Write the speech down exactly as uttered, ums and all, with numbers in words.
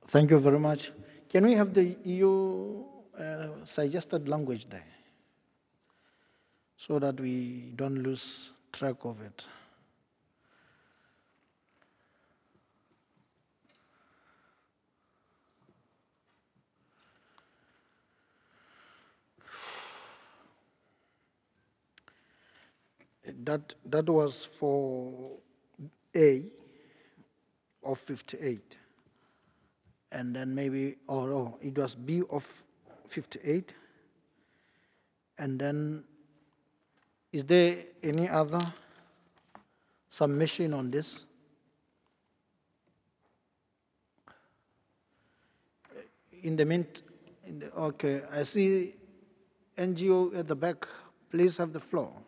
Thank you very much. Can we have the E U uh, suggested language there so that we don't lose track of it? That that was for A of fifty-eight, and then maybe oh no, it was B of fifty-eight, and then is there any other submission on this? In the mint, in the, okay, I see N G O at the back. Please have the floor.